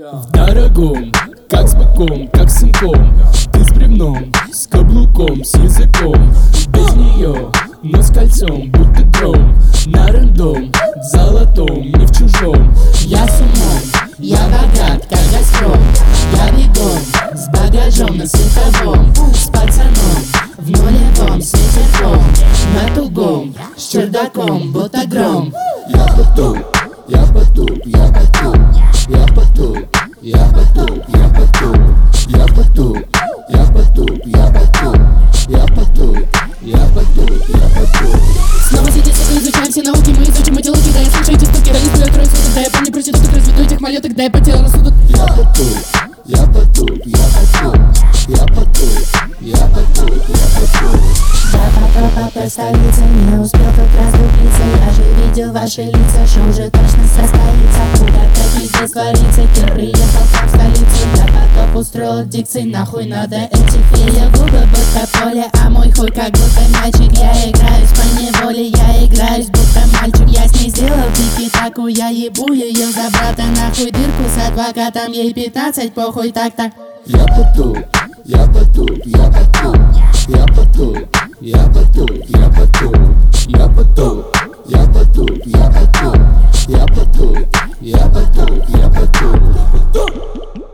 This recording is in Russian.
В дорогом, как с быком, как с сынком. Ты с бревном, с каблуком, с языком. Без нее, но с кольцом, будто гром. На рандом, в золотом, не в чужом. Я с умом, я богат, как Газпром. Я бегом, с багажом на световом. С пацаном, в нулевом, с ветерком. На тугом, с чердаком, будто гром. Я потуп, я потуп, я потуп, я потуп, я потуп, я потуп, я потуп, я потуп, я потуп, я потуп, я потуп, я потуп. Снова сидеть, изучаем все науки, мы изучим эти луки. Да я слушайте стуки, да не сплю, открою суду. Да я помню проституток, разведу этих малюток. Да я по телу рассудок. Я потуп, я потуп, я потуп, я потуп, я потуп, я потуп. Я потопал по столице, не успел как разлюбиться. Я же видел ваши лица, шоу уже точно состоится. Куда-то пиздец творится, Кир приехал сам в столицу. Я потоп устроил дикции, нахуй надо эти феи. Губы будто поле, а мой хуй как будто мальчик. Я играюсь по неволе, я играюсь будто мальчик. Я с ней сделал тики-таку, я ебу ее за брата. Нахуй дырку с адвокатом, ей 15, похуй так-так. Я потуп, я потуп, я потуп, я потуп, я потуп, я потуп, я потуп, я потуп, я потуп, я потуп, я потуп, я потуп.